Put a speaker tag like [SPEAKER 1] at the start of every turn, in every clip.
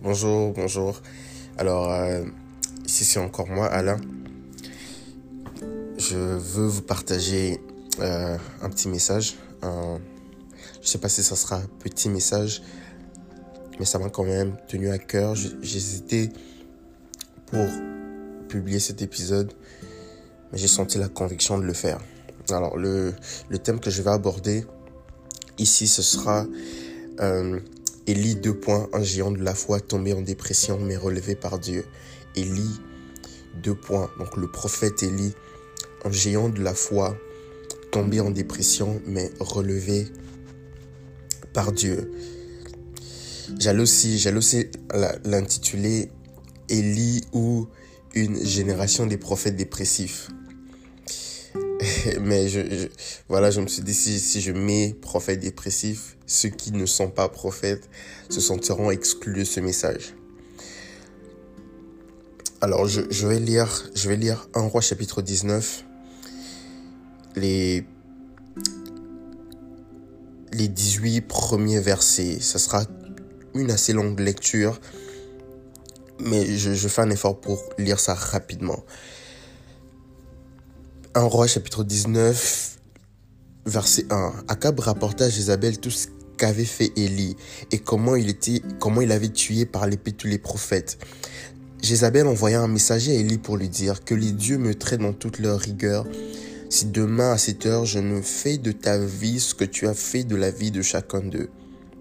[SPEAKER 1] Bonjour. Alors, ici c'est encore moi, Alain. Je veux vous partager un petit message. Je sais pas si ça sera un petit message, mais ça m'a quand même tenu à cœur. J'hésitais pour publier cet épisode, mais j'ai senti la conviction de le faire. Alors, le thème que je vais aborder ici, ce sera Élie, un géant de la foi tombé en dépression mais relevé par Dieu. Élie, donc le prophète Élie, un géant de la foi tombé en dépression mais relevé par Dieu. J'allais aussi l'intituler Élie ou une génération des prophètes dépressifs. Mais je me suis dit, si je mets prophète dépressif, ceux qui ne sont pas prophètes se sentiront exclus de ce message. Alors, je vais lire 1 Roi chapitre 19, les 18 premiers versets. Ça sera une assez longue lecture, mais je fais un effort pour lire ça rapidement. 1 Roi chapitre 19, verset 1. Akab rapporta à Jézabel tout ce qu'avait fait Élie et comment il avait tué par l'épée tous les prophètes. Jézabel envoya un messager à Élie pour lui dire que les dieux me traitent dans toute leur rigueur si demain à cette heure je ne fais de ta vie ce que tu as fait de la vie de chacun d'eux.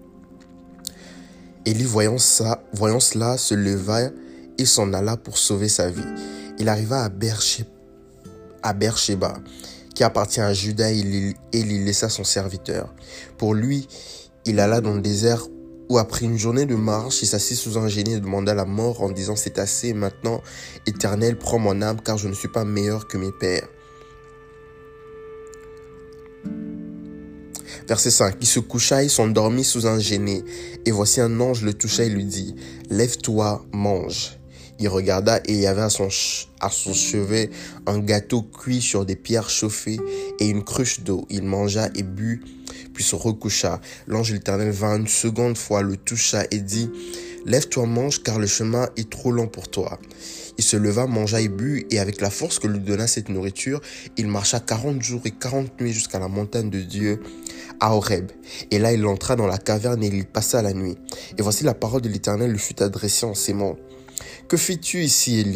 [SPEAKER 1] Élie voyant cela se leva et s'en alla pour sauver sa vie. Il arriva à Beersheba, qui appartient à Juda, et il y laissa son serviteur. Pour lui, il alla dans le désert où après une journée de marche, il s'assit sous un génie et demanda la mort en disant « C'est assez, maintenant, Éternel, prends mon âme, car je ne suis pas meilleur que mes pères. » Verset 5. Il se coucha et s'endormit sous un génie. Et voici un ange le toucha et lui dit « Lève-toi, mange. » Il regarda et il y avait à son chevet un gâteau cuit sur des pierres chauffées et une cruche d'eau. Il mangea et but, puis se recoucha. L'ange de l'Éternel vint une seconde fois, le toucha et dit « Lève-toi, mange, car le chemin est trop long pour toi. » Il se leva, mangea et but, et avec la force que lui donna cette nourriture, il marcha 40 jours et 40 nuits jusqu'à la montagne de Dieu, à Horeb. Et là, il entra dans la caverne et il y passa la nuit. Et voici la parole de l'Éternel lui fut adressée en ces mots. « Que fais-tu ici, Élie ?»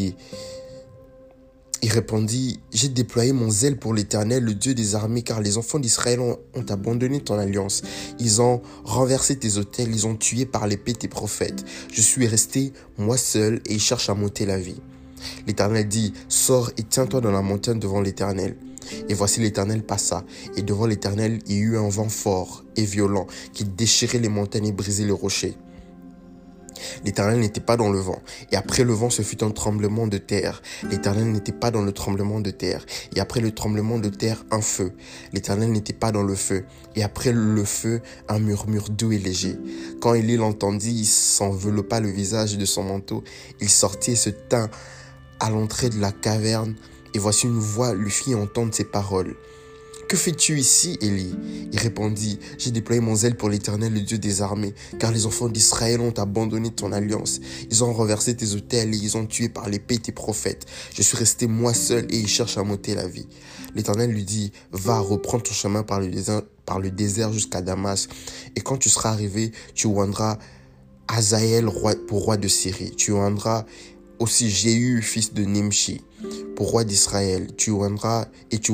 [SPEAKER 1] Il répondit, « J'ai déployé mon zèle pour l'Éternel, le Dieu des armées, car les enfants d'Israël ont abandonné ton alliance. Ils ont renversé tes autels, ils ont tué par l'épée tes prophètes. Je suis resté, moi seul, et ils cherchent à m'ôter la vie. » L'Éternel dit, « Sors et tiens-toi dans la montagne devant l'Éternel. » Et voici l'Éternel passa, et devant l'Éternel, il y eut un vent fort et violent qui déchirait les montagnes et brisait les rochers. L'Éternel n'était pas dans le vent, et après le vent ce fut un tremblement de terre. L'Éternel n'était pas dans le tremblement de terre, et après le tremblement de terre un feu. L'Éternel n'était pas dans le feu, et après le feu un murmure doux et léger. Quand Élie l'entendit, il s'enveloppa le visage de son manteau, il sortit et se tint à l'entrée de la caverne, et voici une voix lui fit entendre ces paroles. « Que fais-tu ici, Élie ?» Il répondit, « J'ai déployé mon zèle pour l'Éternel, le Dieu des armées, car les enfants d'Israël ont abandonné ton alliance. Ils ont renversé tes autels et ils ont tué par l'épée tes prophètes. Je suis resté moi seul et ils cherchent à m'ôter la vie. » L'Éternel lui dit, « Va, reprends ton chemin par le désert jusqu'à Damas, et quand tu seras arrivé, tu oindras Hazaël pour roi de Syrie. Tu oindras aussi Jéhu, fils de Nimshi, pour roi d'Israël. Tu oindras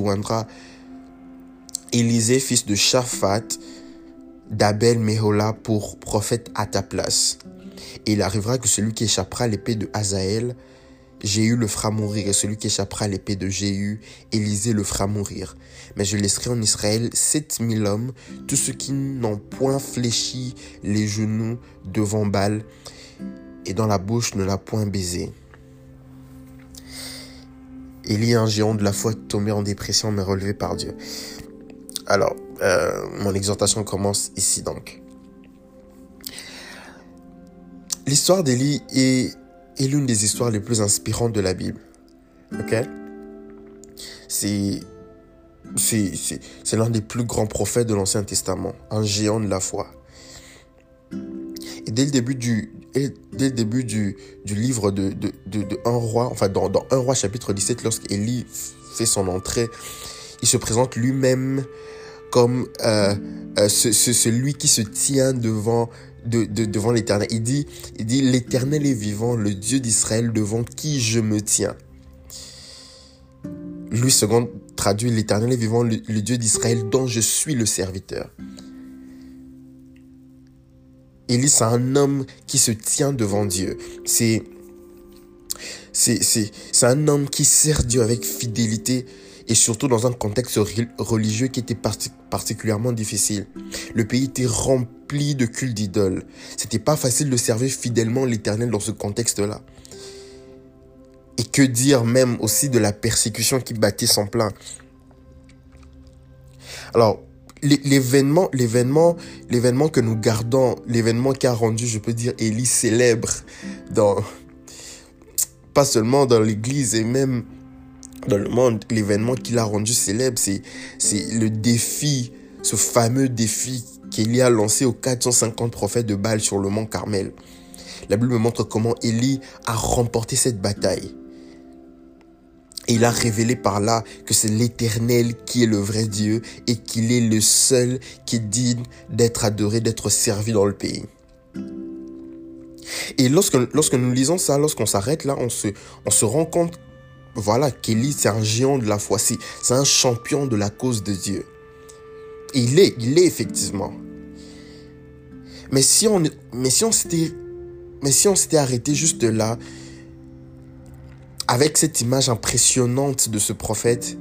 [SPEAKER 1] Élisée, fils de Shaphat, d'Abel Méhola pour prophète à ta place. Et il arrivera que celui qui échappera à l'épée de Hazaël, Jéhu le fera mourir, et celui qui échappera à l'épée de Jéhu, Élisée le fera mourir. Mais je laisserai en Israël 7000 hommes, tous ceux qui n'ont point fléchi les genoux devant Baal, et dans la bouche ne l'a point baisé. » Élie, un géant de la foi tombé en dépression, mais relevé par Dieu. Alors, mon exhortation commence ici donc. L'histoire d'Élie est l'une des histoires les plus inspirantes de la Bible. Ok? C'est l'un des plus grands prophètes de l'Ancien Testament, un géant de la foi. Et dès le dès le début du livre de 1 roi, enfin dans 1 roi chapitre 17, lorsqu'Élie fait son entrée, il se présente lui-même comme celui qui se tient devant l'Éternel. Il dit l'Éternel est vivant, le Dieu d'Israël devant qui je me tiens. Louis II traduit l'Éternel est vivant, le Dieu d'Israël dont je suis le serviteur. Élie, c'est un homme qui se tient devant Dieu. C'est un homme qui sert Dieu avec fidélité et surtout dans un contexte religieux qui était particulièrement difficile. Le pays était rempli de cultes d'idoles. C'était pas facile de servir fidèlement l'Éternel dans ce contexte-là. Et que dire même aussi de la persécution qui battait son plein. Alors, l'événement que nous gardons, l'événement qui a rendu, je peux dire, Élie célèbre pas seulement dans l'église et même dans le monde, l'événement qui l'a rendu célèbre, c'est le défi, ce fameux défi qu'Élie a lancé aux 450 prophètes de Baal sur le mont Carmel. La Bible me montre comment Élie a remporté cette bataille. Et il a révélé par là que c'est l'Éternel qui est le vrai Dieu et qu'il est le seul qui est digne d'être adoré, d'être servi dans le pays. Et lorsque nous lisons ça, lorsqu'on s'arrête là, on se rend compte, voilà, qu'Élie, c'est un géant de la foi, c'est un champion de la cause de Dieu. Et il est effectivement. Mais si on s'était arrêté juste là, avec cette image impressionnante de ce prophète,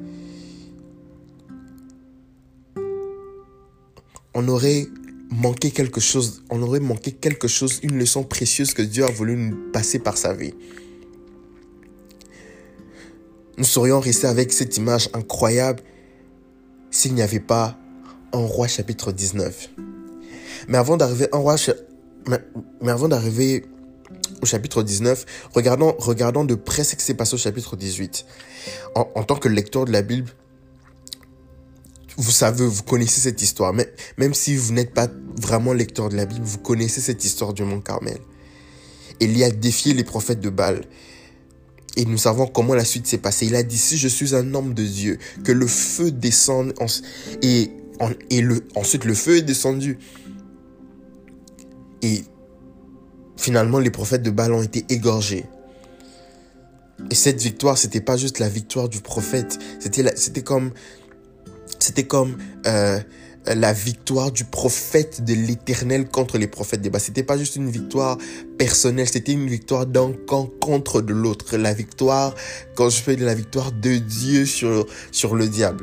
[SPEAKER 1] on aurait manqué quelque chose, une leçon précieuse que Dieu a voulu nous passer par sa vie. Nous serions restés avec cette image incroyable s'il n'y avait pas 1 roi chapitre 19. Mais avant d'arriver au chapitre 19, regardons de près ce qui s'est passé au chapitre 18. En tant que lecteur de la Bible, vous connaissez cette histoire. Mais même si vous n'êtes pas vraiment lecteur de la Bible, vous connaissez cette histoire du mont Carmel. Élie a défié les prophètes de Baal. Et nous savons comment la suite s'est passée. Il a dit, si je suis un homme de Dieu, que le feu descende. Ensuite, le feu est descendu. Et finalement, les prophètes de Baal ont été égorgés. Et cette victoire, c'était pas juste la victoire du prophète. C'était comme la victoire du prophète de l'Éternel contre les prophètes de Baal. C'était pas juste une victoire personnelle, c'était une victoire d'un camp contre de l'autre. La victoire, quand je fais de la victoire de Dieu sur le diable.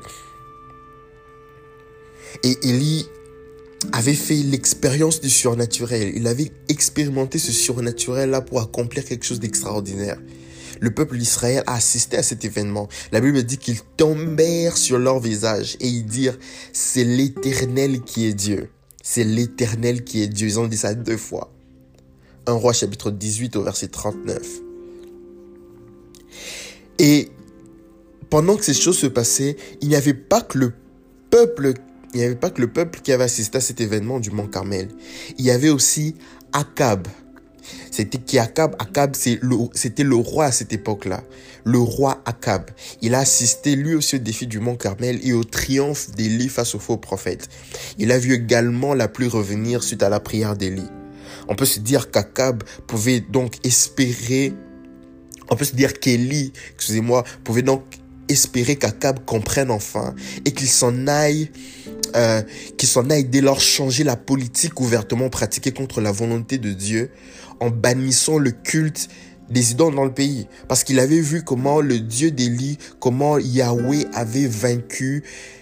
[SPEAKER 1] Et Élie avait fait l'expérience du surnaturel. Il avait expérimenté ce surnaturel-là pour accomplir quelque chose d'extraordinaire. Le peuple d'Israël a assisté à cet événement. La Bible dit qu'ils tombèrent sur leur visage et ils dirent, c'est l'Éternel qui est Dieu. C'est l'Éternel qui est Dieu. Ils ont dit ça 2 fois. 1 roi chapitre 18 au verset 39. Et pendant que ces choses se passaient, il n'y avait pas que le peuple qui avait assisté à cet événement du mont Carmel. Il y avait aussi Akab. C'était qui Akab? Akab, c'était le roi à cette époque-là. Le roi Akab. Il a assisté lui aussi au défi du mont Carmel et au triomphe d'Élie face aux faux prophètes. Il a vu également la pluie revenir suite à la prière d'Élie. On peut se dire qu'Akab pouvait donc espérer, qu'Élie, pouvait donc espérer qu'Akab comprenne enfin et qu'il s'en aille dès lors changer la politique ouvertement pratiquée contre la volonté de Dieu en bannissant le culte des idoles dans le pays. Parce qu'il avait vu comment le Dieu d'Élie, comment Yahweh avait vaincu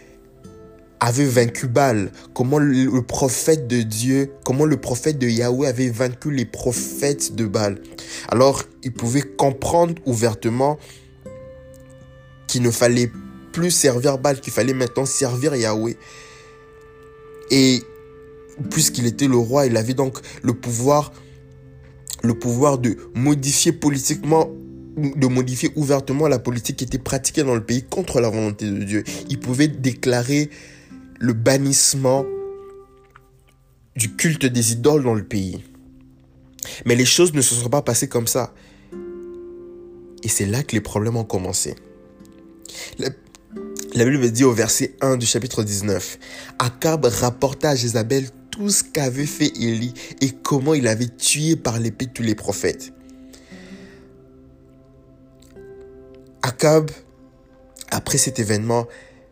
[SPEAKER 1] Baal, comment le prophète de Yahweh avait vaincu les prophètes de Baal. Alors, il pouvait comprendre ouvertement qu'il ne fallait plus servir Baal, qu'il fallait maintenant servir Yahweh. Et puisqu'il était le roi, il avait donc le pouvoir de modifier ouvertement la politique qui était pratiquée dans le pays contre la volonté de Dieu. Il pouvait déclarer le bannissement du culte des idoles dans le pays. Mais les choses ne se sont pas passées comme ça. Et c'est là que les problèmes ont commencé. La Bible dit au verset 1 du chapitre 19, Akab rapporta à Jézabel tout ce qu'avait fait Élie et comment il avait tué par l'épée tous les prophètes. Akab, après cet événement,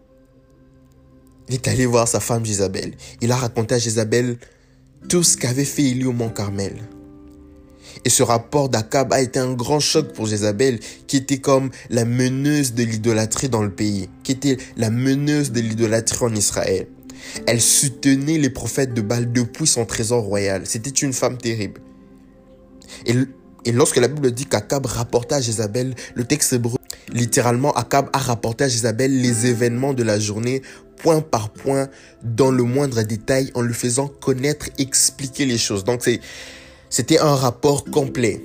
[SPEAKER 1] il est allé voir sa femme Jézabel. Il a raconté à Jézabel tout ce qu'avait fait Élie au mont Carmel. Et ce rapport d'Akab a été un grand choc pour Jézabel, qui était comme la meneuse de l'idolâtrie dans le pays, qui était la meneuse de l'idolâtrie en Israël. Elle soutenait les prophètes de Baal depuis son trésor royal. C'était une femme terrible. Et lorsque la Bible dit qu'Akab rapporta à Jézabel, le texte hébreu, littéralement, Akab a rapporté à Jézabel les événements de la journée, point par point, dans le moindre détail, en lui faisant connaître, expliquer les choses. Donc c'était un rapport complet.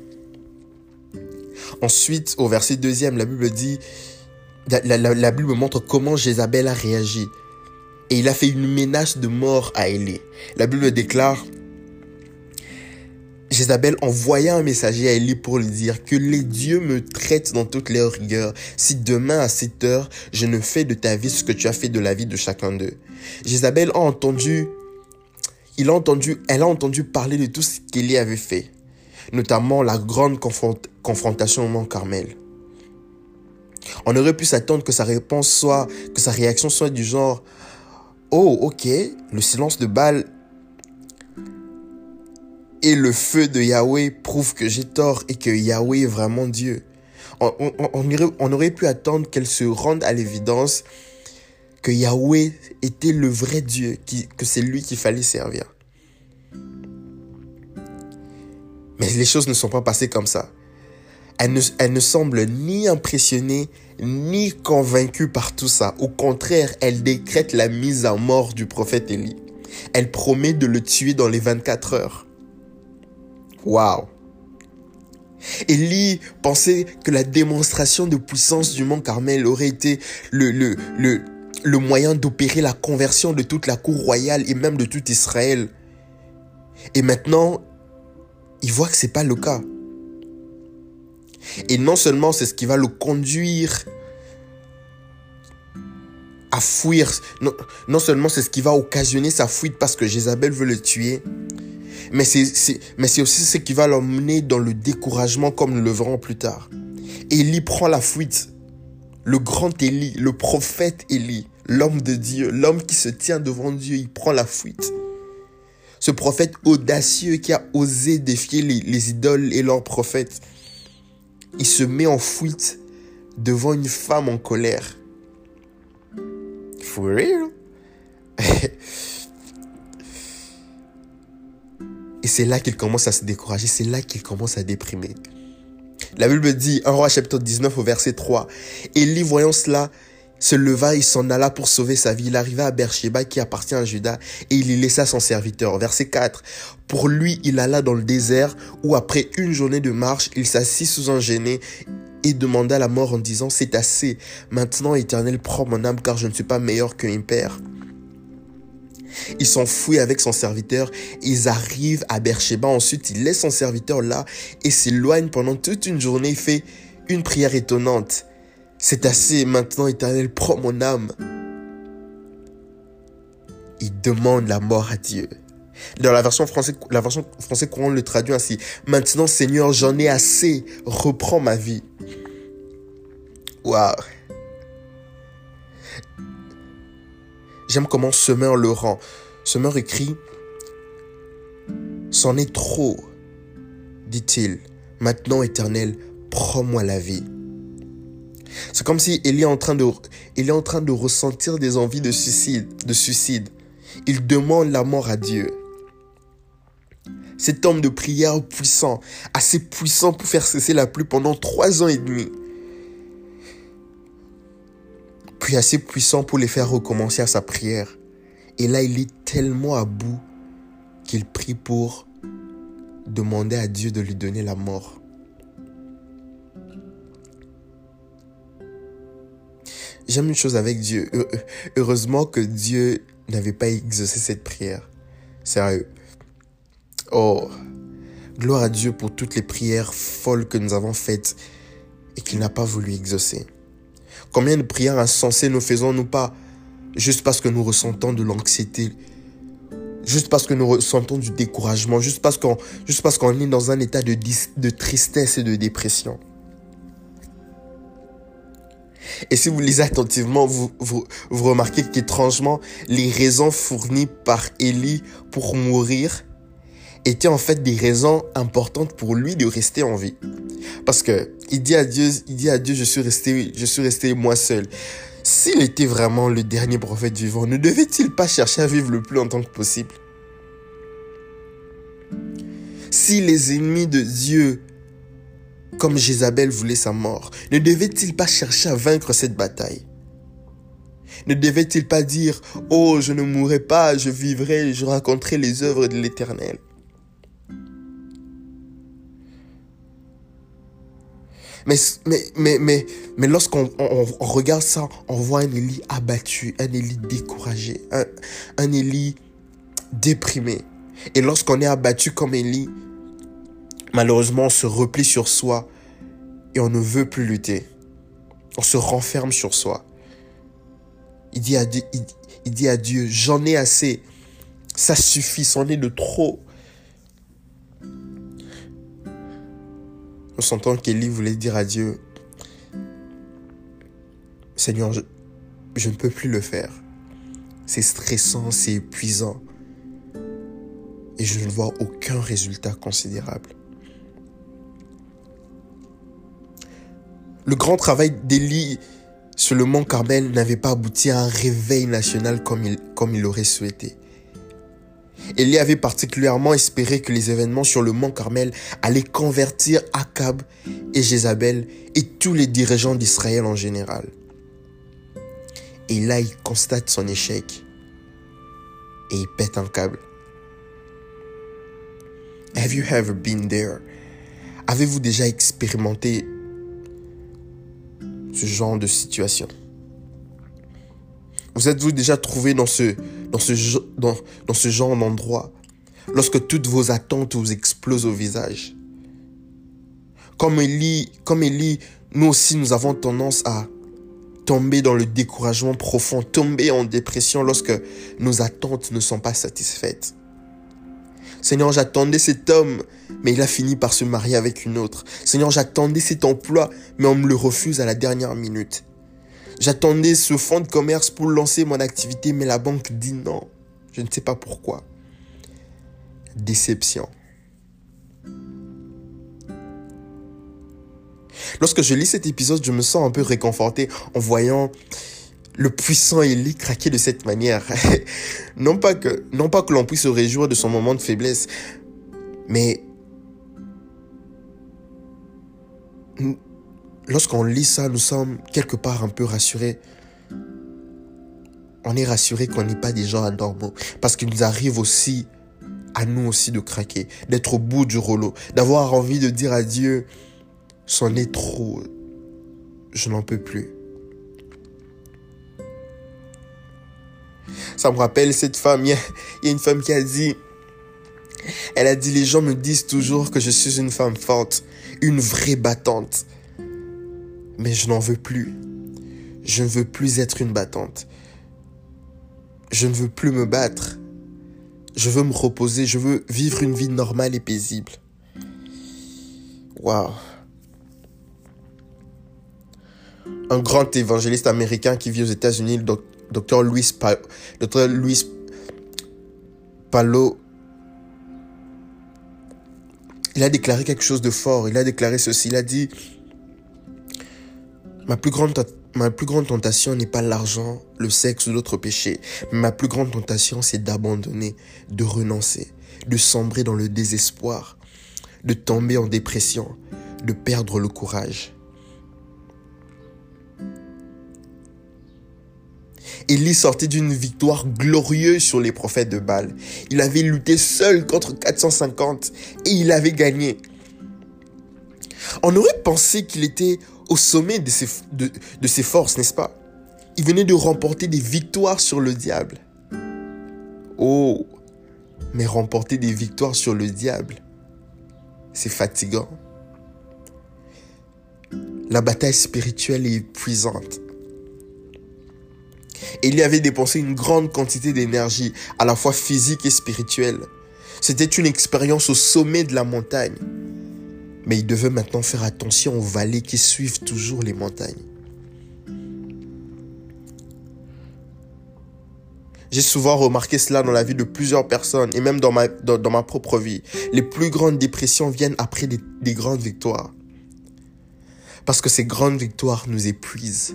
[SPEAKER 1] Ensuite, au verset 2, la Bible dit, la Bible montre comment Jézabel a réagi. Et il a fait une menace de mort à Élie. La Bible déclare, Jézabel envoya un messager à Élie pour lui dire que les dieux me traitent dans toute leur rigueur si demain à 7 heures, je ne fais de ta vie ce que tu as fait de la vie de chacun d'eux. Jézabel a entendu elle a entendu parler de tout ce qu'Élie avait fait, notamment la grande confrontation au mont Carmel. On aurait pu s'attendre que sa réaction soit du genre « Oh, ok, le silence de Baal et le feu de Yahweh prouvent que j'ai tort et que Yahweh est vraiment Dieu. » On aurait pu attendre qu'elle se rende à l'évidence que Yahweh était le vrai Dieu, que c'est lui qu'il fallait servir. Mais les choses ne sont pas passées comme ça. Elle ne semble ni impressionnée, ni convaincue par tout ça. Au contraire, elle décrète la mise à mort du prophète Élie. Elle promet de le tuer dans les 24 heures. Waouh! Élie pensait que la démonstration de puissance du mont Carmel aurait été le moyen d'opérer la conversion de toute la cour royale et même de tout Israël. Et maintenant, il voit que c'est pas le cas. Et non seulement c'est ce qui va le conduire à fuir, non seulement c'est ce qui va occasionner sa fuite parce que Jézabel veut le tuer, mais c'est aussi ce qui va l'emmener dans le découragement comme nous le verrons plus tard. Élie prend la fuite. Le grand Élie, le prophète Élie, l'homme de Dieu, l'homme qui se tient devant Dieu, il prend la fuite. Ce prophète audacieux qui a osé défier les idoles et leurs prophètes, il se met en fuite devant une femme en colère. For real? Et c'est là qu'il commence à se décourager, c'est là qu'il commence à déprimer. La Bible dit, 1 Roi chapitre 19 au verset 3, Élie voyant cela, se leva et s'en alla pour sauver sa vie. Il arriva à Beersheba qui appartient à Juda et il y laissa son serviteur. Verset 4. Pour lui, il alla dans le désert où après une journée de marche, il s'assit sous un genêt et demanda la mort en disant, c'est assez. Maintenant, Éternel, prends mon âme car je ne suis pas meilleur que mes pères. Il s'enfuit avec son serviteur. Ils arrivent à Beersheba. Ensuite, il laisse son serviteur là et s'éloigne pendant toute une journée. Il fait une prière étonnante. C'est assez, maintenant, Éternel, prends mon âme. Il demande la mort à Dieu. Dans la version française courant le traduit ainsi. Maintenant, Seigneur, j'en ai assez. Reprends ma vie. Waouh. J'aime comment Semeur le rend. Semeur écrit, c'en est trop, dit-il. Maintenant, Éternel, prends-moi la vie. C'est comme si Élie est en train de ressentir des envies de suicide. Il demande la mort à Dieu. Cet homme de prière puissant, assez puissant pour faire cesser la pluie pendant 3 ans et demi. Puis assez puissant pour les faire recommencer à sa prière. Et là, il est tellement à bout qu'il prie pour demander à Dieu de lui donner la mort. J'aime une chose avec Dieu. Heureusement que Dieu n'avait pas exaucé cette prière. Sérieux. Oh, Gloire à Dieu pour toutes les prières folles que nous avons faites et qu'il n'a pas voulu exaucer. Combien de prières insensées nous faisons-nous pas juste parce que nous ressentons de l'anxiété, juste parce que nous ressentons du découragement, juste parce qu'on est dans un état de tristesse et de dépression. Et si vous lisez attentivement, vous remarquez qu'étrangement, les raisons fournies par Élie pour mourir étaient en fait des raisons importantes pour lui de rester en vie. Parce que il dit à Dieu, je suis resté moi seul. S'il était vraiment le dernier prophète vivant, ne devait-il pas chercher à vivre le plus longtemps que possible? Si les ennemis de Dieu, comme Jézabel, voulaient sa mort, ne devait-il pas chercher à vaincre cette bataille? Ne devait-il pas dire « Oh, je ne mourrai pas, je vivrai, je raconterai les œuvres de l'Éternel » ? Mais lorsqu'on regarde ça, on voit un Élie abattu, un Élie découragé, un Élie déprimé. Et lorsqu'on est abattu comme Élie, malheureusement, on se replie sur soi et on ne veut plus lutter. On se renferme sur soi. Il dit à Dieu, j'en ai assez. Ça suffit, c'en est de trop. Nous sentons qu'Élie voulait dire à Dieu, Seigneur, je ne peux plus le faire. C'est stressant, c'est épuisant. Et je ne vois aucun résultat considérable. Le grand travail d'Élie sur le mont Carmel n'avait pas abouti à un réveil national comme il l'aurait souhaité. Élie avait particulièrement espéré que les événements sur le mont Carmel allaient convertir Akab et Jézabel et tous les dirigeants d'Israël en général. Et là, il constate son échec et il pète un câble. Have you ever been there? Avez-vous déjà expérimenté ce genre de situation? Vous êtes-vous déjà trouvé dans ce genre d'endroit lorsque toutes vos attentes vous explosent au visage? Comme Élie, nous aussi nous avons tendance à tomber dans le découragement profond, tomber en dépression lorsque nos attentes ne sont pas satisfaites. Seigneur, j'attendais cet homme, mais il a fini par se marier avec une autre. Seigneur, j'attendais cet emploi, mais on me le refuse à la dernière minute. J'attendais ce fonds de commerce pour lancer mon activité, mais la banque dit non. Je ne sais pas pourquoi. Déception. Lorsque je lis cet épisode, je me sens un peu réconforté en voyant le puissant Élie craquer de cette manière. Non pas que l'on puisse se réjouir de son moment de faiblesse, mais lorsqu'on lit ça, nous sommes quelque part un peu rassurés. On est rassurés qu'on n'est pas des gens anormaux. Parce qu'il nous arrive aussi, à nous aussi, de craquer, d'être au bout du rouleau, d'avoir envie de dire à Dieu, c'en est trop, je n'en peux plus. Ça me rappelle cette femme, il y a une femme qui a dit, elle a dit, les gens me disent toujours que je suis une femme forte, une vraie battante. Mais je n'en veux plus. Je ne veux plus être une battante. Je ne veux plus me battre. Je veux me reposer. Je veux vivre une vie normale et paisible. Waouh. Un grand évangéliste américain qui vit aux États-Unis, le Dr. Luis Palo, il a déclaré quelque chose de fort. Il a déclaré ceci. Il a dit, ma plus grande tentation n'est pas l'argent, le sexe ou d'autres péchés. Mais ma plus grande tentation, c'est d'abandonner, de renoncer, de sombrer dans le désespoir, de tomber en dépression, de perdre le courage. Élie sortait d'une victoire glorieuse sur les prophètes de Baal. Il avait lutté seul contre 450 et il avait gagné. On aurait pensé qu'il était au sommet de ses forces, n'est-ce pas? Il venait de remporter des victoires sur le diable. Oh, mais remporter des victoires sur le diable, c'est fatigant. La bataille spirituelle est épuisante. Élie avait dépensé une grande quantité d'énergie, à la fois physique et spirituelle. C'était une expérience au sommet de la montagne. Mais il devait maintenant faire attention aux vallées qui suivent toujours les montagnes. J'ai souvent remarqué cela dans la vie de plusieurs personnes et même dans ma propre vie. Les plus grandes dépressions viennent après des grandes victoires. Parce que ces grandes victoires nous épuisent.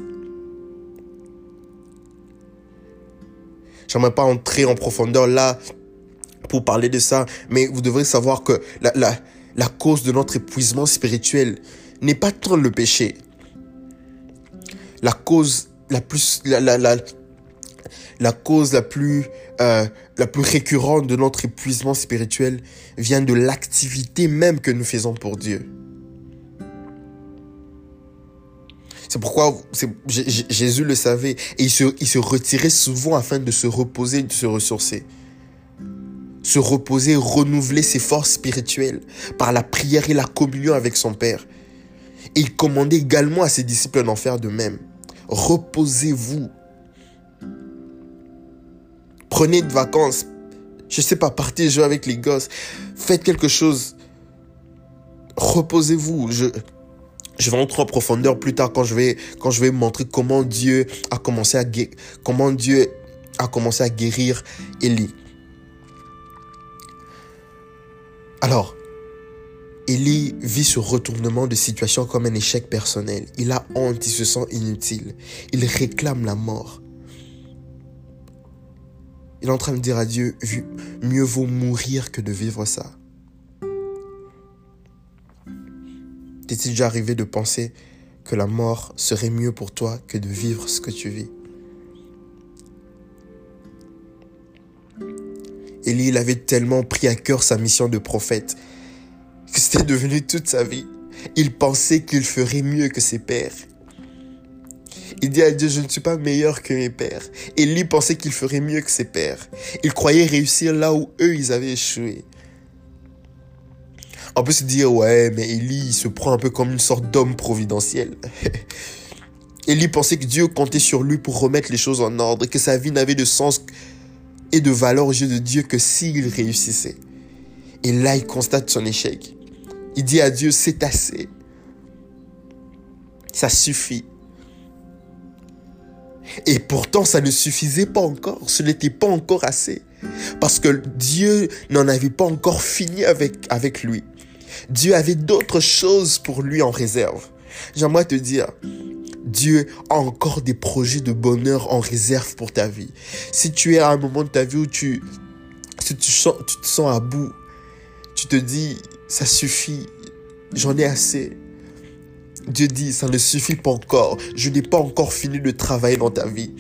[SPEAKER 1] J'aimerais pas entrer en profondeur là pour parler de ça, mais vous devrez savoir que la cause de notre épuisement spirituel n'est pas tant le péché. La cause la plus récurrente de notre épuisement spirituel vient de l'activité même que nous faisons pour Dieu. C'est pourquoi Jésus le savait et il se retirait souvent afin de se reposer, de se ressourcer. Se reposer, renouveler ses forces spirituelles par la prière et la communion avec son Père. Et il commandait également à ses disciples d'en faire de même. Reposez-vous. Prenez de vacances. Je sais pas, partez jouer avec les gosses. Faites quelque chose. Reposez-vous. Je vais entrer en profondeur plus tard quand je vais montrer comment Dieu a commencé à guérir Élie. Alors, Élie vit ce retournement de situation comme un échec personnel. Il a honte, il se sent inutile. Il réclame la mort. Il est en train de dire à Dieu, mieux vaut mourir que de vivre ça. T'es-il déjà arrivé de penser que la mort serait mieux pour toi que de vivre ce que tu vis? Élie, il avait tellement pris à cœur sa mission de prophète que c'était devenu toute sa vie. Il pensait qu'il ferait mieux que ses pères. Il dit à Dieu, je ne suis pas meilleur que mes pères. Élie pensait qu'il ferait mieux que ses pères. Il croyait réussir là où eux, ils avaient échoué. On peut se dire, ouais, mais Élie, il se prend un peu comme une sorte d'homme providentiel. Élie pensait que Dieu comptait sur lui pour remettre les choses en ordre et que sa vie n'avait de sens et de valeur aux yeux de Dieu que s'il réussissait. Et là, il constate son échec. Il dit à Dieu, c'est assez. Ça suffit. Et pourtant, ça ne suffisait pas encore. Ce n'était pas encore assez. Parce que Dieu n'en avait pas encore fini avec lui. Dieu avait d'autres choses pour lui en réserve. J'aimerais te dire, Dieu a encore des projets de bonheur en réserve pour ta vie. Si tu es à un moment de ta vie où tu te sens à bout, tu te dis, ça suffit, j'en ai assez. Dieu dit, ça ne suffit pas encore. Je n'ai pas encore fini de travailler dans ta vie.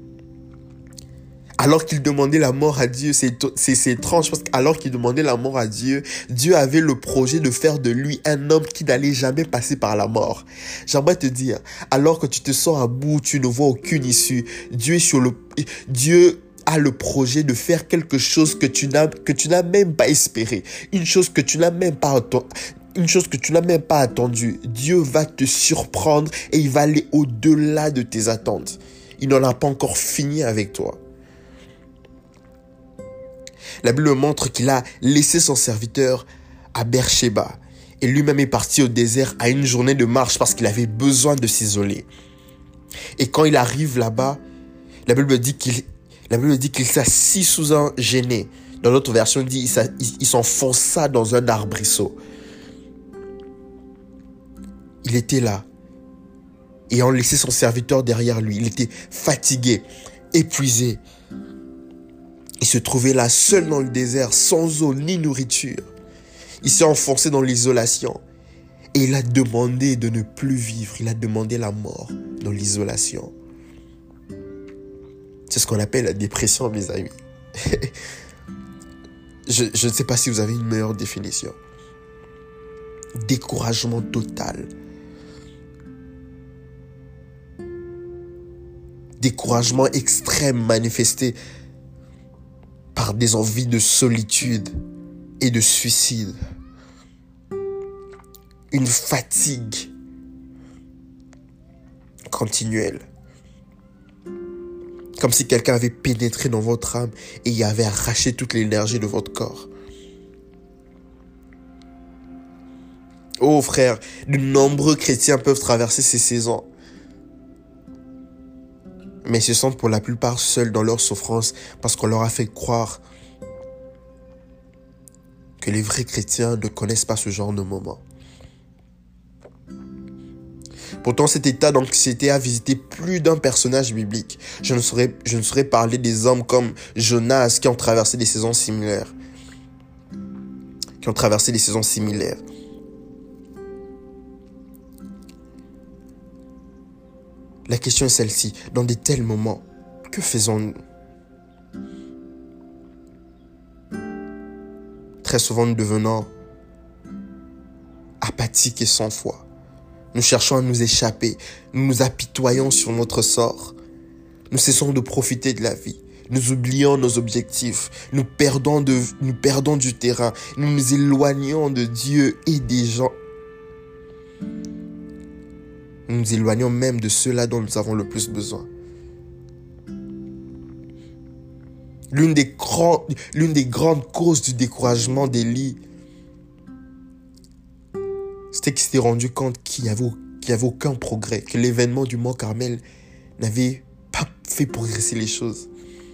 [SPEAKER 1] Alors qu'il demandait la mort à Dieu, c'est étrange parce qu'alors qu'il demandait la mort à Dieu, Dieu avait le projet de faire de lui un homme qui n'allait jamais passer par la mort. J'aimerais te dire, alors que tu te sens à bout, tu ne vois aucune issue, Dieu a le projet de faire quelque chose que tu n'as même pas espéré, une chose que tu n'as même pas attendu. Dieu va te surprendre et il va aller au-delà de tes attentes. Il n'en a pas encore fini avec toi. La Bible montre qu'il a laissé son serviteur à Beersheba et lui-même est parti au désert à une journée de marche parce qu'il avait besoin de s'isoler. Et quand il arrive là-bas, la Bible dit qu'il s'assit sous un genêt. Dans l'autre version, il dit il s'enfonça dans un arbrisseau. Il était là, ayant laissé son serviteur derrière lui. Il était fatigué, épuisé. Il se trouvait là, seul dans le désert, sans eau ni nourriture. Il s'est enfoncé dans l'isolation. Et il a demandé de ne plus vivre. Il a demandé la mort dans l'isolation. C'est ce qu'on appelle la dépression, mes amis. Je ne sais pas si vous avez une meilleure définition. Découragement total. Découragement extrême manifesté par des envies de solitude et de suicide. une fatigue continuelle. Comme si quelqu'un avait pénétré dans votre âme et y avait arraché toute l'énergie de votre corps. Oh frère, de nombreux chrétiens peuvent traverser ces saisons, mais se sentent pour la plupart seuls dans leur souffrance parce qu'on leur a fait croire que les vrais chrétiens ne connaissent pas ce genre de moment. Pourtant, cet état d'anxiété a visité plus d'un personnage biblique. Je ne saurais parler des hommes comme Jonas qui ont traversé des saisons similaires. La question est celle-ci. Dans de tels moments, que faisons-nous? Très souvent, nous devenons apathiques et sans foi. Nous cherchons à nous échapper. Nous nous apitoyons sur notre sort. Nous cessons de profiter de la vie. Nous oublions nos objectifs. Nous perdons du terrain. Nous nous éloignons de Dieu et des gens. Nous nous éloignons même de ceux-là dont nous avons le plus besoin. L'une des grandes causes du découragement d'Élie, c'était qu'il s'était rendu compte qu'il n'y avait aucun progrès, que l'événement du mont Carmel n'avait pas fait progresser les choses.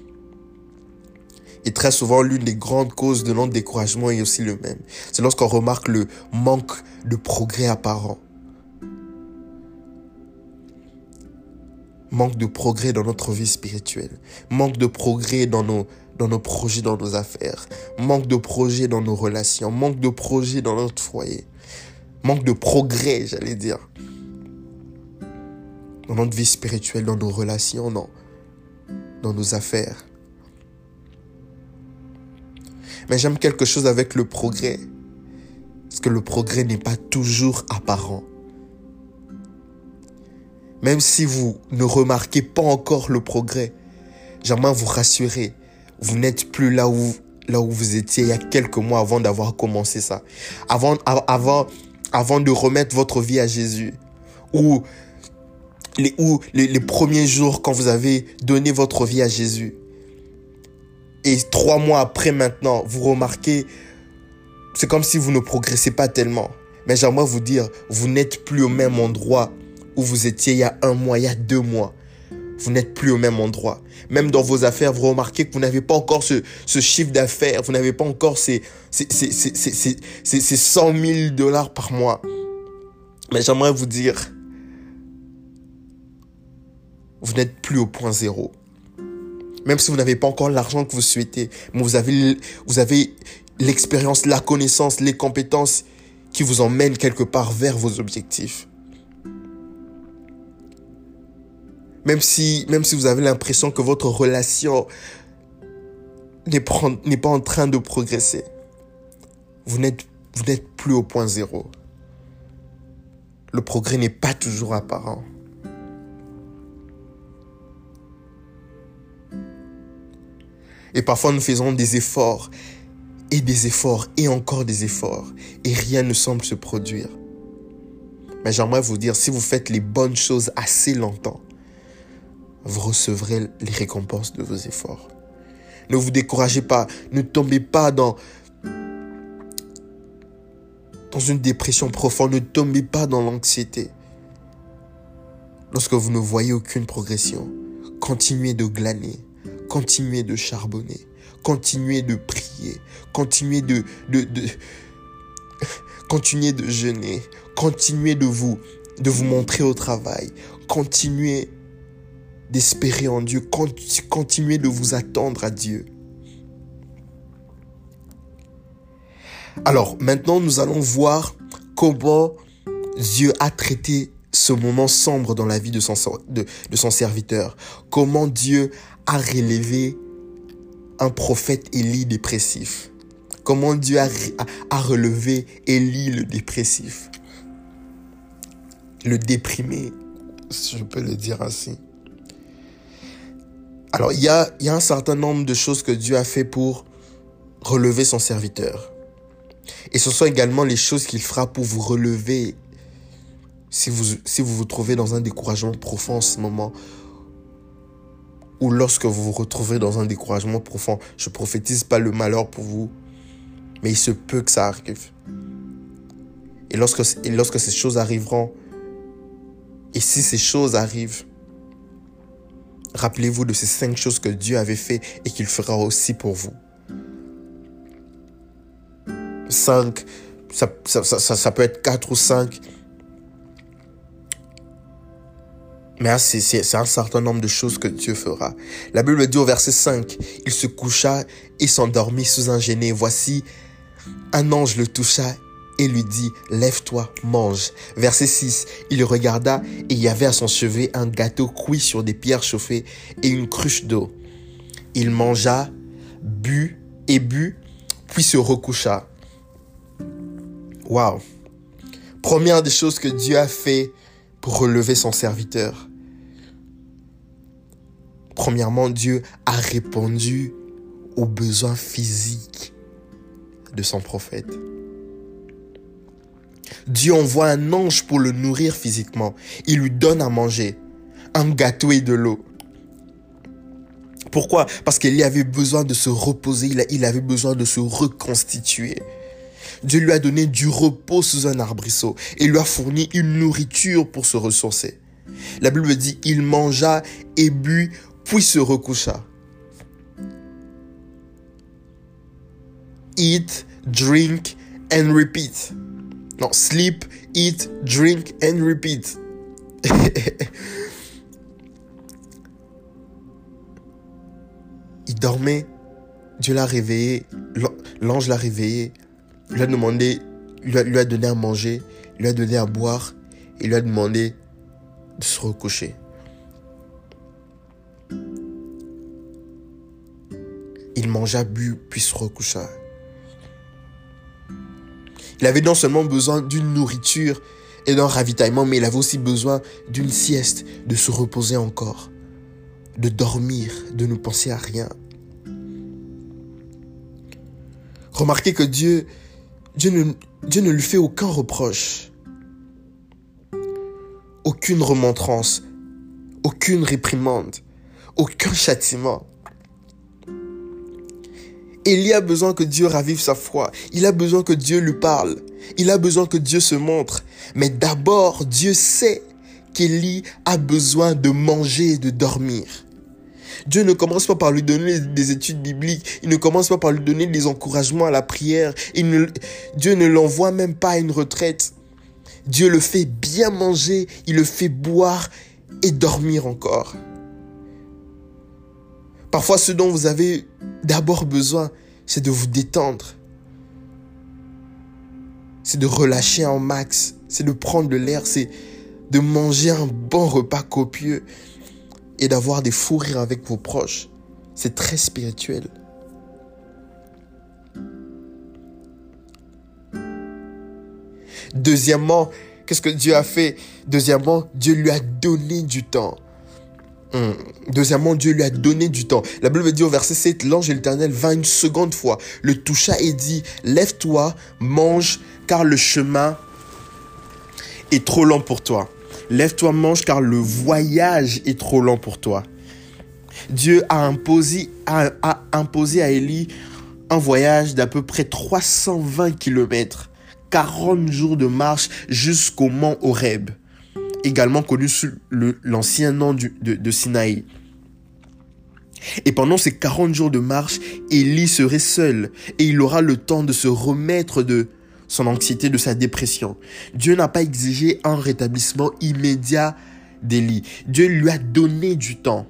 [SPEAKER 1] Et très souvent, l'une des grandes causes de notre découragement est aussi le même. C'est lorsqu'on remarque le manque de progrès apparent. Manque de progrès dans notre vie spirituelle. Manque de progrès dans nos projets, dans nos affaires. Manque de progrès dans nos relations. Manque de progrès dans notre foyer. Manque de progrès, j'allais dire. Dans notre vie spirituelle, dans nos relations, dans nos affaires. Mais j'aime quelque chose avec le progrès. Parce que le progrès n'est pas toujours apparent. Même si vous ne remarquez pas encore le progrès, j'aimerais vous rassurer. Vous n'êtes plus là où vous étiez il y a quelques mois avant d'avoir commencé ça. Avant de remettre votre vie à Jésus. Ou les premiers jours quand vous avez donné votre vie à Jésus. Et 3 mois après maintenant, vous remarquez, c'est comme si vous ne progressez pas tellement. Mais j'aimerais vous dire, vous n'êtes plus au même endroit où vous étiez il y a 1 mois, il y a 2 mois. Vous n'êtes plus au même endroit. Même dans vos affaires, vous remarquez que vous n'avez pas encore ce chiffre d'affaires. Vous n'avez pas encore ces 100 000 dollars par mois. Mais j'aimerais vous dire, vous n'êtes plus au point zéro. Même si vous n'avez pas encore l'argent que vous souhaitez, mais vous avez l'expérience, la connaissance, les compétences qui vous emmènent quelque part vers vos objectifs. Même si vous avez l'impression que votre relation n'est pas en train de progresser, vous n'êtes plus au point zéro. Le progrès n'est pas toujours apparent. Et parfois nous faisons des efforts et encore des efforts et rien ne semble se produire. Mais j'aimerais vous dire, si vous faites les bonnes choses assez longtemps, vous recevrez les récompenses de vos efforts. Ne vous découragez pas, ne tombez pas dans une dépression profonde, ne tombez pas dans l'anxiété. Lorsque vous ne voyez aucune progression, continuez de glaner, continuez de charbonner, continuez de prier, continuez de jeûner, continuez de vous montrer au travail, continuez d'espérer en Dieu, continuez de vous attendre à Dieu. Alors, maintenant, nous allons voir comment Dieu a traité ce moment sombre dans la vie de son serviteur. Comment Dieu a relevé un prophète Élie dépressif. Comment Dieu a relevé Élie le dépressif. Le déprimé, si je peux le dire ainsi. Alors, il y a un certain nombre de choses que Dieu a fait pour relever son serviteur. Et ce sont également les choses qu'il fera pour vous relever si vous vous trouvez dans un découragement profond en ce moment, ou lorsque vous vous retrouvez dans un découragement profond. Je ne prophétise pas le malheur pour vous, mais il se peut que ça arrive. Et lorsque ces choses arriveront, et si ces choses arrivent, rappelez-vous de ces 5 choses que Dieu avait fait et qu'il fera aussi pour vous. 5, ça peut être 4 ou 5. Mais c'est un certain nombre de choses que Dieu fera. La Bible dit au verset 5, « Il se coucha et s'endormit sous un genêt. Voici, un ange le toucha et lui dit, « Lève-toi, mange. » Verset 6, « Il regarda et il y avait à son chevet un gâteau cuit sur des pierres chauffées et une cruche d'eau. Il mangea, but, puis se recoucha. » Waouh! Première des choses que Dieu a fait pour relever son serviteur. Premièrement, Dieu a répondu aux besoins physiques de son prophète. Dieu envoie un ange pour le nourrir physiquement. Il lui donne à manger un gâteau et de l'eau. Pourquoi? Parce qu'il avait besoin de se reposer, il avait besoin de se reconstituer. Dieu lui a donné du repos sous un arbrisseau et lui a fourni une nourriture pour se ressourcer. La Bible dit, il mangea et but, puis se recoucha. Eat, drink and repeat. Non, sleep, eat, drink and repeat. Il dormait, Dieu l'a réveillé, l'ange l'a réveillé, lui a demandé, lui a donné à manger, lui a donné à boire et lui a demandé de se recoucher. Il mangea, but, puis se recoucha. Il avait non seulement besoin d'une nourriture et d'un ravitaillement, mais il avait aussi besoin d'une sieste, de se reposer encore, de dormir, de ne penser à rien. Remarquez que Dieu ne lui fait aucun reproche, aucune remontrance, aucune réprimande, aucun châtiment. Élie a besoin que Dieu ravive sa foi. Il a besoin que Dieu lui parle. Il a besoin que Dieu se montre. Mais d'abord, Dieu sait qu'Élie a besoin de manger et de dormir. Dieu ne commence pas par lui donner des études bibliques. Il ne commence pas par lui donner des encouragements à la prière. Dieu ne l'envoie même pas à une retraite. Dieu le fait bien manger, il le fait boire et dormir encore. Parfois, ce dont vous avez d'abord besoin, c'est de vous détendre. C'est de relâcher un max. C'est de prendre de l'air. C'est de manger un bon repas copieux et d'avoir des fous rires avec vos proches. C'est très spirituel. Deuxièmement, qu'est-ce que Dieu a fait? Deuxièmement, Dieu lui a donné du temps. Deuxièmement, Dieu lui a donné du temps. La Bible dit au verset 7, l'ange de l'Éternel vint une seconde fois, le toucha et dit, lève-toi, mange, car le chemin est trop long pour toi. Lève-toi, mange, car le voyage est trop long pour toi. Dieu a imposé à Élie un voyage d'à peu près 320 km, 40 jours de marche jusqu'au mont Horeb, également connu sous l'ancien nom de Sinaï. Et pendant ces 40 jours de marche, Élie serait seul et il aura le temps de se remettre de son anxiété, de sa dépression. Dieu n'a pas exigé un rétablissement immédiat d'Élie. Dieu lui a donné du temps.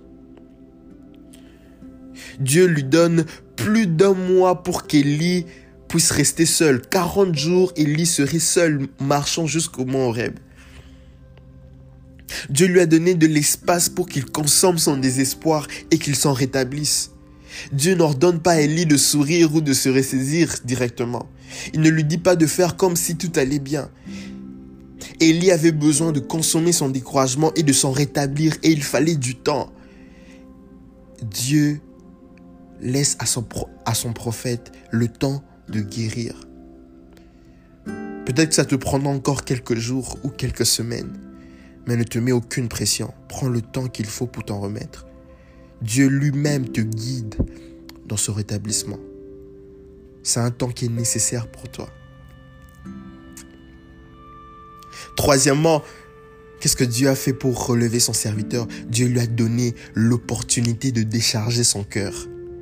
[SPEAKER 1] Dieu lui donne plus d'1 mois pour qu'Élie puisse rester seul. 40 jours, Élie serait seul, marchant jusqu'au mont Horeb. Dieu lui a donné de l'espace pour qu'il consomme son désespoir et qu'il s'en rétablisse. Dieu n'ordonne pas à Élie de sourire ou de se ressaisir directement. Il ne lui dit pas de faire comme si tout allait bien. Élie avait besoin de consommer son découragement et de s'en rétablir et il fallait du temps. Dieu laisse à son prophète le temps de guérir. Peut-être que ça te prendra encore quelques jours ou quelques semaines. Mais ne te mets aucune pression. Prends le temps qu'il faut pour t'en remettre. Dieu lui-même te guide dans ce rétablissement. C'est un temps qui est nécessaire pour toi. Troisièmement, qu'est-ce que Dieu a fait pour relever son serviteur? Dieu lui a donné l'opportunité de décharger son cœur.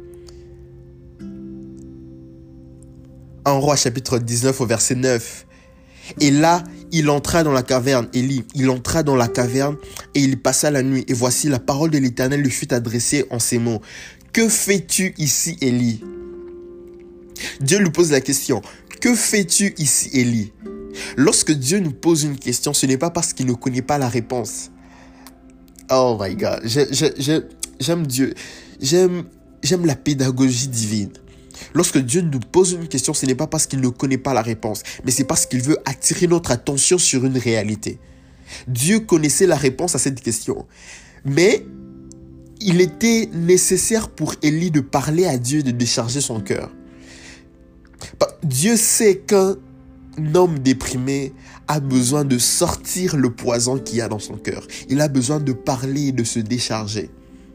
[SPEAKER 1] 1 Roi chapitre 19 au verset 9. Et là, il entra dans la caverne, Élie, il entra dans la caverne et il passa la nuit. Et voici, la parole de l'Éternel lui fut adressée en ces mots. Que fais-tu ici, Élie? Dieu lui pose la question. Que fais-tu ici, Élie? Lorsque Dieu nous pose une question, ce n'est pas parce qu'il ne connaît pas la réponse. Oh my God, j'aime Dieu. J'aime la pédagogie divine. Lorsque Dieu nous pose une question, ce n'est pas parce qu'il ne connaît pas la réponse, mais c'est parce qu'il veut attirer notre attention sur une réalité. Dieu connaissait la réponse à cette question, mais il était nécessaire pour Élie de parler à Dieu, de décharger son cœur. Dieu sait qu'un homme déprimé a besoin de sortir le poison qu'il y a dans son cœur. Il a besoin de parler et de se décharger.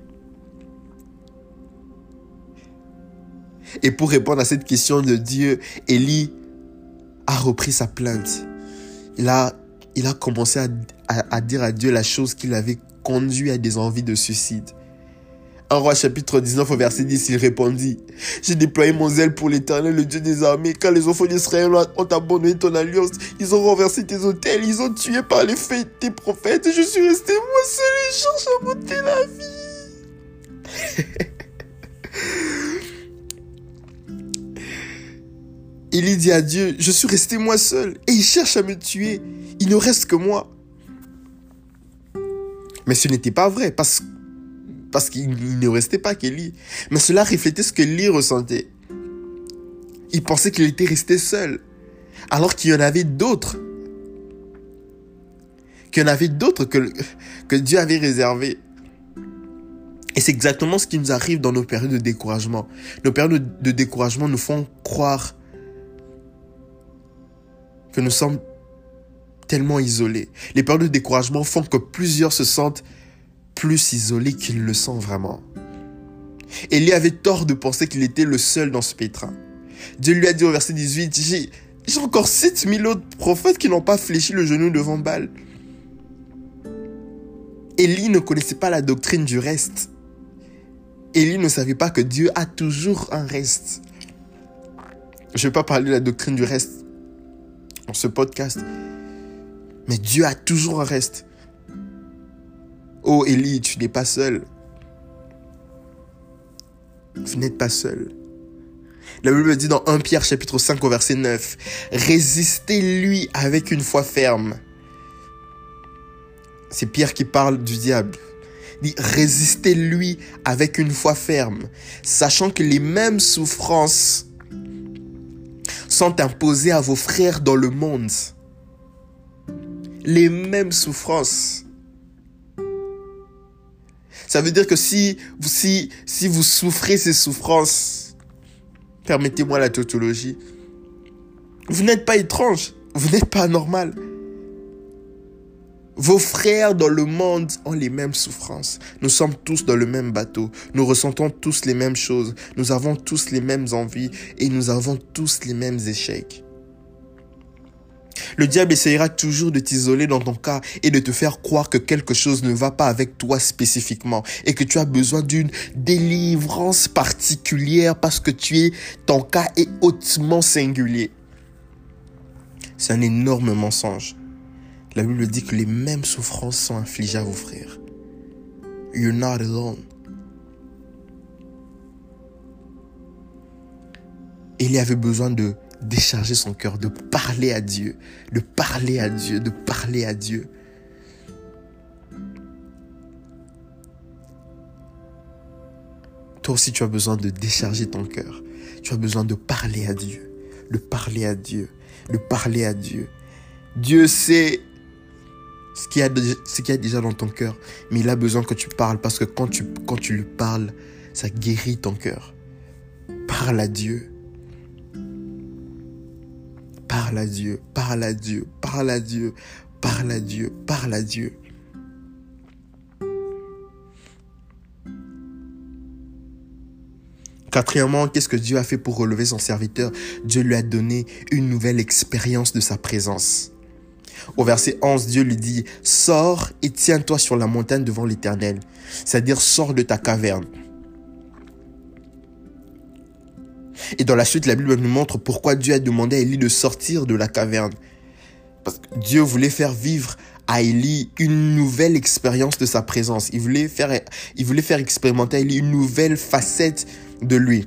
[SPEAKER 1] Et pour répondre à cette question de Dieu, Élie a repris sa plainte. Il a commencé à dire à Dieu la chose qui l'avait conduit à des envies de suicide. 1 Roi chapitre 19 au verset 10, il répondit: j'ai déployé mon zèle pour l'Éternel, le Dieu des armées. Quand les enfants d'Israël ont abandonné ton alliance, ils ont renversé tes autels, ils ont tué par les faits tes prophètes. Et je suis resté moi seul et je cherche à m'ôter la vie. Élie dit à Dieu: je suis resté moi seul et il cherche à me tuer. Il ne reste que moi. Mais ce n'était pas vrai parce qu'il ne restait pas qu'Élie. Mais cela reflétait ce qu'Élie ressentait. Il pensait qu'il était resté seul, alors qu'il y en avait d'autres. Qu'il y en avait d'autres que Dieu avait réservés. Et c'est exactement ce qui nous arrive dans nos périodes de découragement. Nos périodes de découragement nous font croire que nous sommes tellement isolés. Les périodes de découragement font que plusieurs se sentent plus isolés qu'ils le sont vraiment. Élie avait tort de penser qu'il était le seul dans ce pétrin. Dieu lui a dit au verset 18, j'ai encore 7000 autres prophètes qui n'ont pas fléchi le genou devant Baal. Élie ne connaissait pas la doctrine du reste. Élie ne savait pas que Dieu a toujours un reste. Je ne vais pas parler de la doctrine du reste dans ce podcast. Mais Dieu a toujours un reste. Oh Élie, tu n'es pas seul. Vous n'êtes pas seul. La Bible dit dans 1 Pierre chapitre 5 au verset 9. Résistez-lui avec une foi ferme. C'est Pierre qui parle du diable. Il dit résistez-lui avec une foi ferme, sachant que les mêmes souffrances sont imposées à vos frères dans le monde. Les mêmes souffrances. Ça veut dire que si vous souffrez ces souffrances, permettez-moi la tautologie, vous n'êtes pas étrange, vous n'êtes pas anormal. Vos frères dans le monde ont les mêmes souffrances. Nous sommes tous dans le même bateau. Nous ressentons tous les mêmes choses. Nous avons tous les mêmes envies et nous avons tous les mêmes échecs. Le diable essayera toujours de t'isoler dans ton cas et de te faire croire que quelque chose ne va pas avec toi spécifiquement et que tu as besoin d'une délivrance particulière parce que ton cas est hautement singulier. C'est un énorme mensonge. La Bible dit que les mêmes souffrances sont infligées à vos frères. You're not alone. Il avait besoin de décharger son cœur, de parler à Dieu, de parler à Dieu, de parler à Dieu. Toi aussi, tu as besoin de décharger ton cœur. Tu as besoin de parler à Dieu, de parler à Dieu, de parler à Dieu. Dieu sait ce qu'il y a déjà dans ton cœur, mais il a besoin que tu parles parce que quand tu lui parles, ça guérit ton cœur. Parle à Dieu. Parle à Dieu, parle à Dieu, parle à Dieu, parle à Dieu, parle à Dieu. Quatrièmement, qu'est-ce que Dieu a fait pour relever son serviteur? Dieu lui a donné une nouvelle expérience de sa présence. Au verset 11, Dieu lui dit, « Sors et tiens-toi sur la montagne devant l'Éternel. » C'est-à-dire, sors de ta caverne. Et dans la suite, la Bible nous montre pourquoi Dieu a demandé à Élie de sortir de la caverne. Parce que Dieu voulait faire vivre à Élie une nouvelle expérience de sa présence. Il voulait faire expérimenter à Élie une nouvelle facette de lui.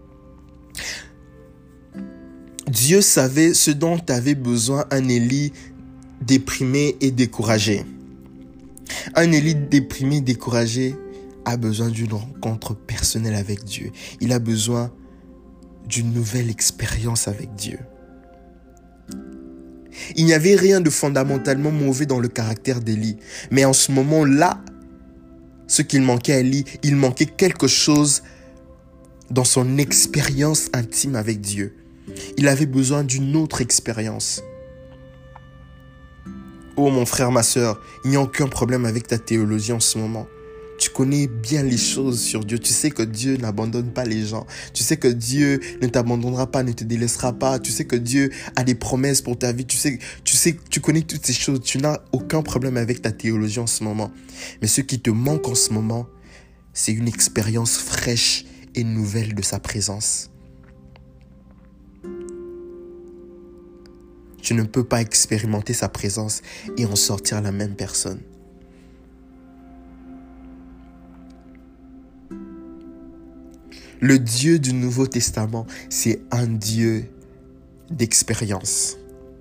[SPEAKER 1] Dieu savait ce dont avait besoin un Élie déprimé et découragé. Un Élie déprimé et découragé a besoin d'une rencontre personnelle avec Dieu. Il a besoin d'une nouvelle expérience avec Dieu. Il n'y avait rien de fondamentalement mauvais dans le caractère d'Élie. Mais en ce moment-là, ce qu'il manquait à Élie, il manquait quelque chose dans son expérience intime avec Dieu. Il avait besoin d'une autre expérience. Oh mon frère, ma sœur, il n'y a aucun problème avec ta théologie en ce moment. Tu connais bien les choses sur Dieu. Tu sais que Dieu n'abandonne pas les gens. Tu sais que Dieu ne t'abandonnera pas, ne te délaissera pas. Tu sais que Dieu a des promesses pour ta vie. Tu connais toutes ces choses. Tu n'as aucun problème avec ta théologie en ce moment. Mais ce qui te manque en ce moment, c'est une expérience fraîche et nouvelle de sa présence. Tu ne peux pas expérimenter sa présence et en sortir la même personne. Le Dieu du Nouveau Testament, c'est un Dieu d'expérience.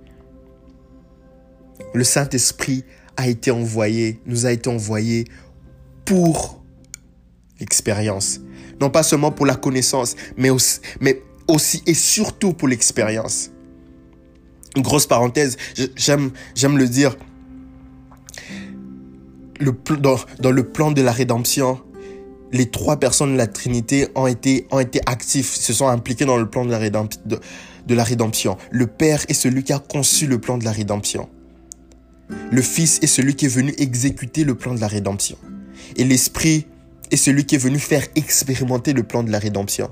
[SPEAKER 1] Le Saint-Esprit nous a été envoyé pour l'expérience. Non pas seulement pour la connaissance, mais aussi et surtout pour l'expérience. Une grosse parenthèse, j'aime le dire, dans le plan de la rédemption, les trois personnes de la Trinité ont été actifs, se sont impliqués dans le plan de la rédemption. Le Père est celui qui a conçu le plan de la rédemption. Le Fils est celui qui est venu exécuter le plan de la rédemption. Et l'Esprit est celui qui est venu faire expérimenter le plan de la rédemption.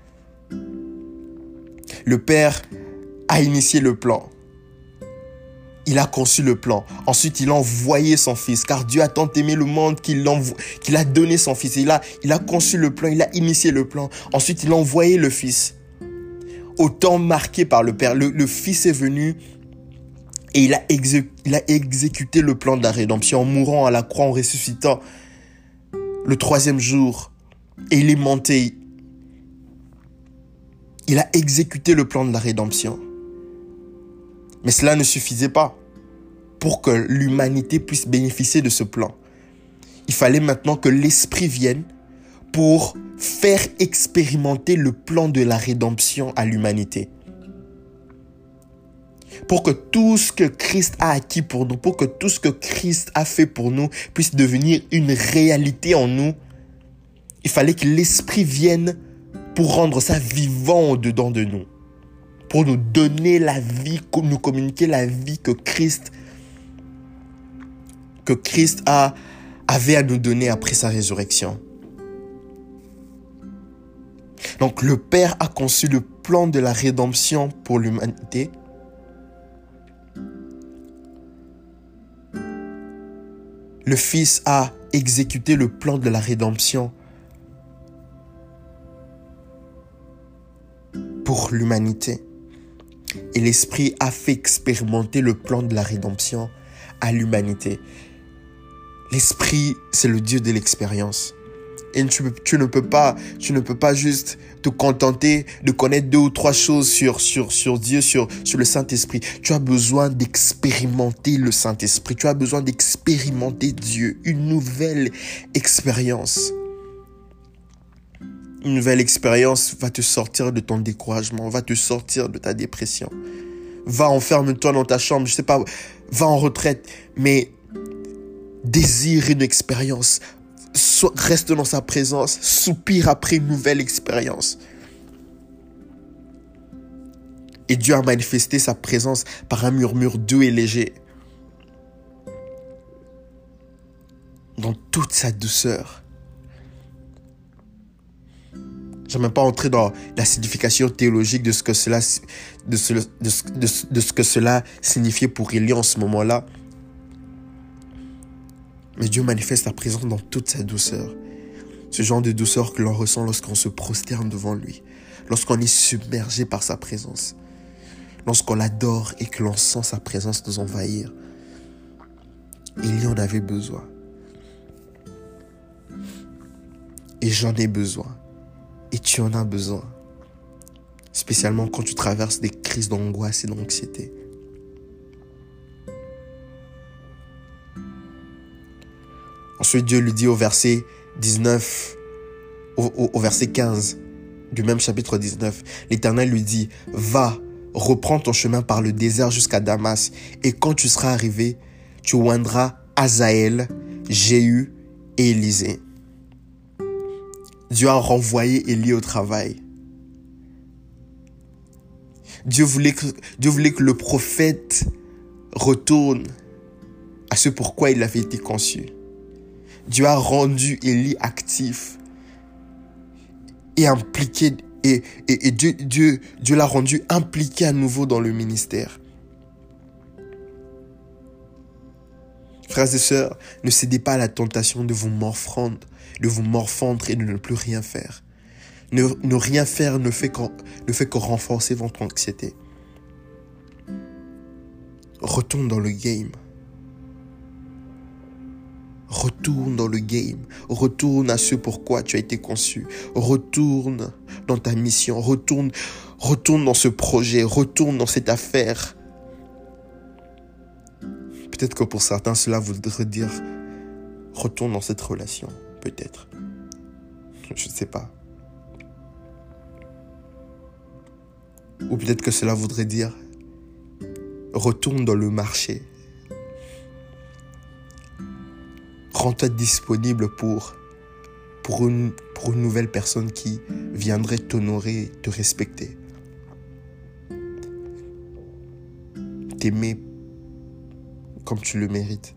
[SPEAKER 1] Le Père a initié le plan. Il a conçu le plan. Ensuite, il a envoyé son Fils. Car Dieu a tant aimé le monde qu'il a donné son Fils. Il a conçu le plan, il a initié le plan. Ensuite, il a envoyé le Fils. Au temps marqué par le Père, le Fils est venu et il a exécuté le plan de la rédemption en mourant à la croix, en ressuscitant le troisième jour. Et il est monté. Il a exécuté le plan de la rédemption. Mais cela ne suffisait pas pour que l'humanité puisse bénéficier de ce plan. Il fallait maintenant que l'Esprit vienne pour faire expérimenter le plan de la rédemption à l'humanité. Pour que tout ce que Christ a acquis pour nous, pour que tout ce que Christ a fait pour nous puisse devenir une réalité en nous, il fallait que l'Esprit vienne pour rendre ça vivant au-dedans de nous. Pour nous donner la vie, nous communiquer la vie que Christ avait à nous donner après sa résurrection. Donc le Père a conçu le plan de la rédemption pour l'humanité. Le Fils a exécuté le plan de la rédemption pour l'humanité. Et l'Esprit a fait expérimenter le plan de la rédemption à l'humanité. L'Esprit, c'est le Dieu de l'expérience. Et tu ne peux pas juste te contenter de connaître 2 ou 3 choses sur Dieu, sur le Saint-Esprit. Tu as besoin d'expérimenter le Saint-Esprit. Tu as besoin d'expérimenter Dieu. Une nouvelle expérience. Une nouvelle expérience va te sortir de ton découragement, va te sortir de ta dépression. Va, enferme-toi dans ta chambre, je sais pas, va en retraite, mais désire une expérience. Reste dans sa présence, soupire après une nouvelle expérience. Et Dieu a manifesté sa présence par un murmure doux et léger. Dans toute sa douceur. Je ne vais même pas entrer dans la signification théologique de ce que cela signifiait pour Élie en ce moment-là. Mais Dieu manifeste sa présence dans toute sa douceur. Ce genre de douceur que l'on ressent lorsqu'on se prosterne devant lui. Lorsqu'on est submergé par sa présence. Lorsqu'on l'adore et que l'on sent sa présence nous envahir. Élie en avait besoin. Et j'en ai besoin. Et tu en as besoin. Spécialement quand tu traverses des crises d'angoisse et d'anxiété. Ensuite, Dieu lui dit au verset 19, au verset 15 du même chapitre 19, l'Éternel lui dit, « Va, reprends ton chemin par le désert jusqu'à Damas, et quand tu seras arrivé, tu oindras Hazaël, Jéhu et Élisée. » Dieu a renvoyé Élie au travail. Dieu voulait que le prophète retourne à ce pourquoi il avait été conçu. Dieu a rendu Élie actif et impliqué, et Dieu l'a rendu impliqué à nouveau dans le ministère. Frères et sœurs, ne cédez pas à la tentation de vous morfondre et de ne plus rien faire. Ne rien faire ne fait que renforcer votre anxiété. Retourne dans le game. Retourne dans le game. Retourne à ce pourquoi tu as été conçu. Retourne dans ta mission. Retourne dans ce projet. Retourne dans cette affaire. Peut-être que pour certains, cela voudrait dire retourne dans cette relation. Peut-être. Je ne sais pas. Ou peut-être que cela voudrait dire retourne dans le marché. Rends-toi disponible pour une nouvelle personne qui viendrait t'honorer, te respecter. T'aimer comme tu le mérites.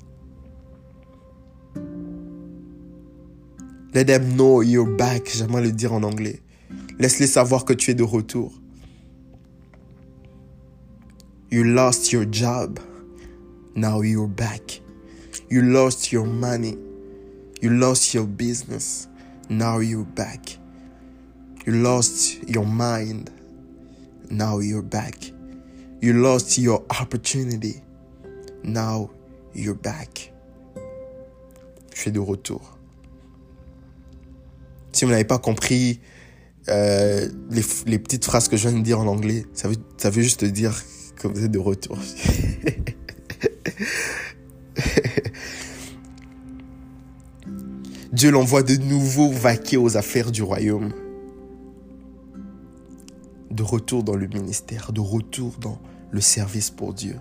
[SPEAKER 1] Let them know you're back. J'aimerais le dire en anglais. Laisse-les savoir que tu es de retour. You lost your job. Now you're back. You lost your money. You lost your business. Now you're back. You lost your mind. Now you're back. You lost your opportunity. Now you're back. Je suis de retour. Si vous n'avez pas compris les petites phrases que je viens de dire en anglais, ça veut juste dire que vous êtes de retour. Dieu l'envoie de nouveau vaquer aux affaires du royaume. De retour dans le ministère, de retour dans le service pour Dieu.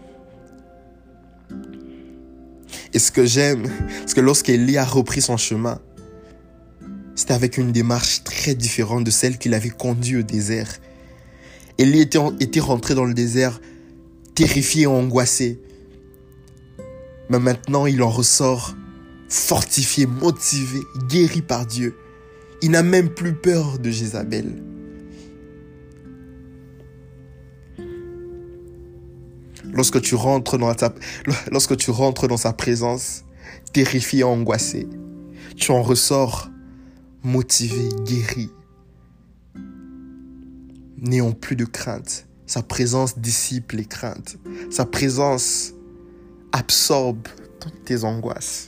[SPEAKER 1] Et ce que j'aime, c'est que lorsqu'Élie a repris son chemin, c'était avec une démarche très différente de celle qui l'avait conduit au désert. Élie était rentré dans le désert terrifié et angoissé. Mais maintenant, il en ressort fortifié, motivé, guéri par Dieu. Il n'a même plus peur de Jézabel. Lorsque tu rentres dans sa présence, terrifié et angoissé, tu en ressors motivé, guéri, n'ayant plus de crainte. Sa présence dissipe les craintes. Sa présence absorbe toutes tes angoisses.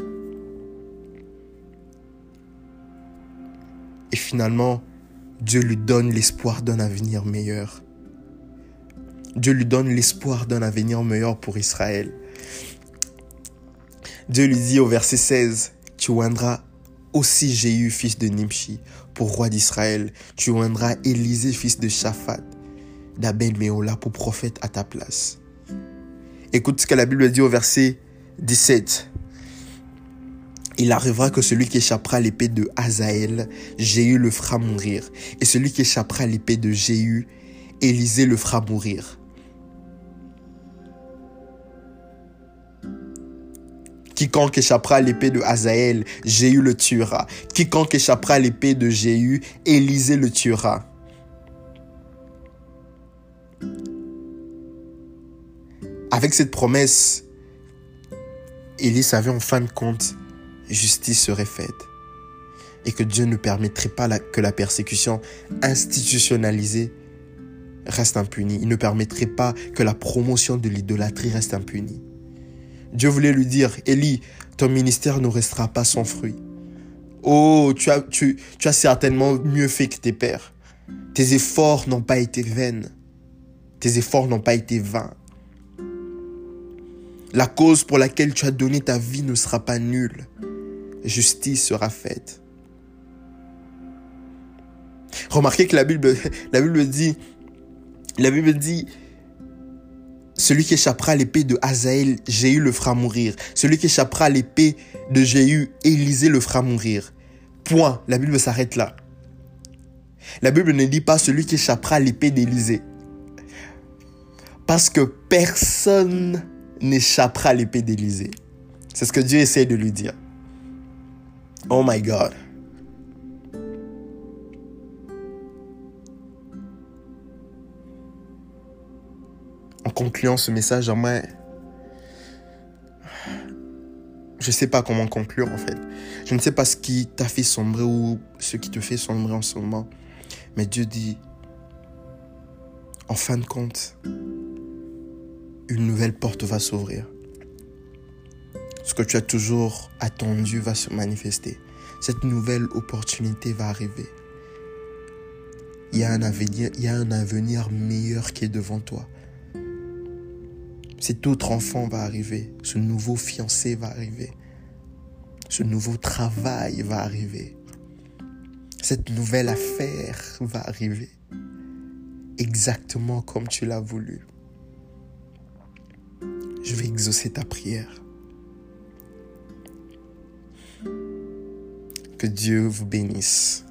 [SPEAKER 1] Et finalement, Dieu lui donne l'espoir d'un avenir meilleur. Dieu lui donne l'espoir d'un avenir meilleur pour Israël. Dieu lui dit au verset 16, « Tu oindras aussi Jéhu, fils de Nimshi, pour roi d'Israël. Tu oindras Élisée, fils de Shaphat, d'Abel-Méhola, pour prophète à ta place. » Écoute ce que la Bible dit au verset 17. « Il arrivera que celui qui échappera à l'épée de Hazaël, Jéhu le fera mourir. Et celui qui échappera à l'épée de Jéhu, Élisée le fera mourir. Quiconque échappera à l'épée de Hazaël, Jéhu le tuera. Quiconque échappera à l'épée de Jéhu, Élisée le tuera. Avec cette promesse, Élie savait en fin de compte, justice serait faite. Et que Dieu ne permettrait pas que la persécution institutionnalisée reste impunie. Il ne permettrait pas que la promotion de l'idolâtrie reste impunie. Dieu voulait lui dire, Élie, ton ministère ne restera pas sans fruit. Oh, tu as certainement mieux fait que tes pères. Tes efforts n'ont pas été vains. Tes efforts n'ont pas été vains. La cause pour laquelle tu as donné ta vie ne sera pas nulle. Justice sera faite. Remarquez que la Bible dit, celui qui échappera à l'épée de Hazaël, Jéhu le fera mourir. Celui qui échappera à l'épée de Jéhu, Élisée le fera mourir. Point. La Bible s'arrête là. La Bible ne dit pas celui qui échappera à l'épée d'Élisée. Parce que personne n'échappera à l'épée d'Élisée. C'est ce que Dieu essaie de lui dire. Oh my God. En concluant ce message, je ne sais pas comment conclure en fait. Je ne sais pas ce qui t'a fait sombrer ou ce qui te fait sombrer en ce moment. Mais Dieu dit, en fin de compte, une nouvelle porte va s'ouvrir. Ce que tu as toujours attendu va se manifester. Cette nouvelle opportunité va arriver. Il y a un avenir meilleur qui est devant toi. Cet autre enfant va arriver. Ce nouveau fiancé va arriver. Ce nouveau travail va arriver. Cette nouvelle affaire va arriver. Exactement comme tu l'as voulu. Je vais exaucer ta prière. Que Dieu vous bénisse.